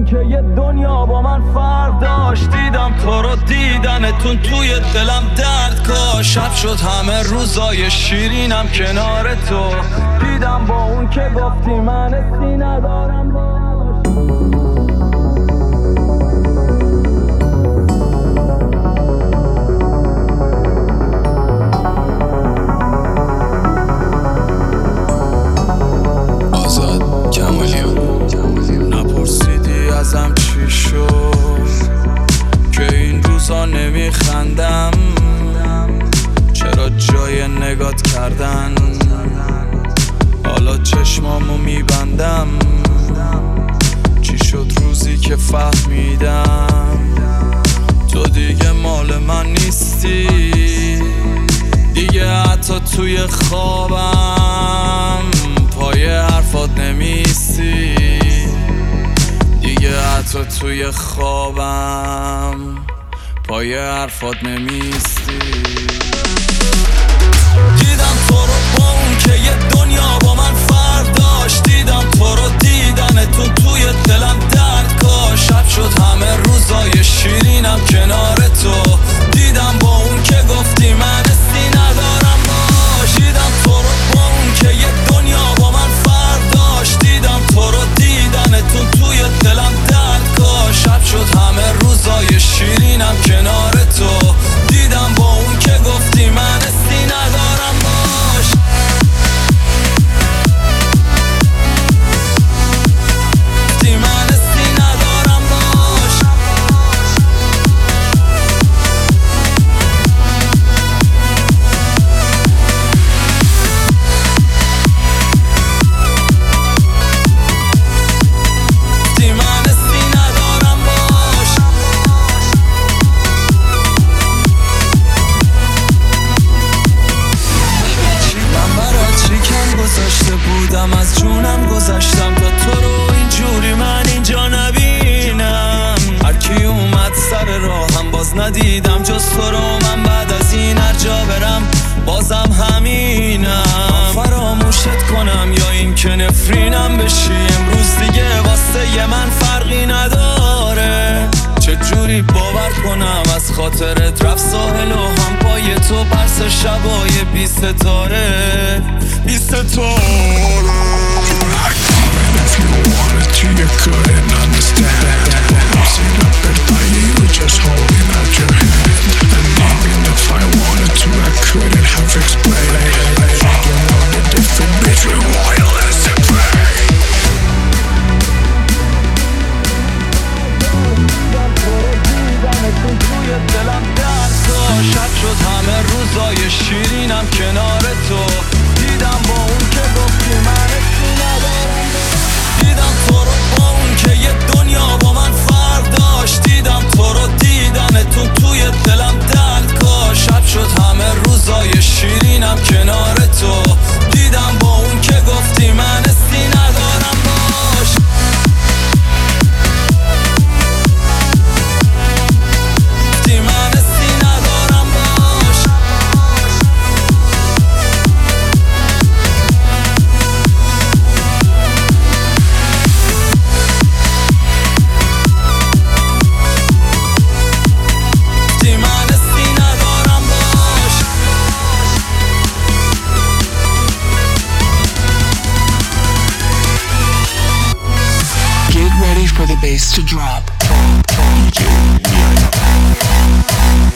اون که یه دنیا با من فرق داشت. دیدم تو رو دیدنتون توی دلم درد کاش. شب شد همه روزای شیرینم کنار تو. دیدم با اون که گفتی من حسی ندارم باش. نپرسیدی ازم چی شد که این روزا نمیخندم. چرا جای نگات کردن حالا چشمامو میبندم. چی شد روزی که فهمیدم تو دیگه مال من نیستی. دیگه حتی توی خوابم پای حرفات نمیستی. دیگه حتی توی خوابم پای حرفات نمیستی. دیدم تو رو با اون که یه دنیا با من فرق داشت. دیدم تو رو دیدنتون توی دلم درد کاش. شب شد همه روزای شیرینم کنار تو. دیدم با اون که گفتی من حسی ندارم باش. دیدم تو رو با اون که یه دنیا با من فرق داشت. دیدم تو رو دیدنتون توی دلم درد کاش. شب شد همه روزای شیرینم کنار تو. دیدم با اون که گفتی من حسی ندارم باش. گفتی من حسی ندارم باش. گفتی من حسی ندارم باش. گذاشته بودم از جونم گذاشتم تا تو رو اینجوری من اینجا نبینم. هرکی اومد سر راهم باز ندیدم جز تو رو. من بعد از این هر جا برم بازم همینم. فراموشت کنم یا این که نفرینم بشی. امروز دیگه واسه من فرقی نداره. چجوری باور کنم از خاطرت رفت ساحل و هم پای تو پرس شبای بی ستاره. بی ستاره. If you wanted to, you couldn't understand. Sin libertad, you were just holding out your hand. And even if I wanted to, I couldn't have explained. You know the difference between loyalness and pride. توی دلم درد کاش. شب شد همه روزای شیرینم کنار تو. دیدم با اون که گفتی من حسی ندارم. دیدم تو رو با اون که یه دنیا با من فرق داشت. دیدم تو رو دیدنتون توی دلم درد کاش. شب شد همه روزای شیرینم کنار تو. دیدم با اون که گفتی من حسی ندارم باش. گفتی من حسی ندارم باش. گفتی من حسی ندارم باش. Get ready for the bass to drop.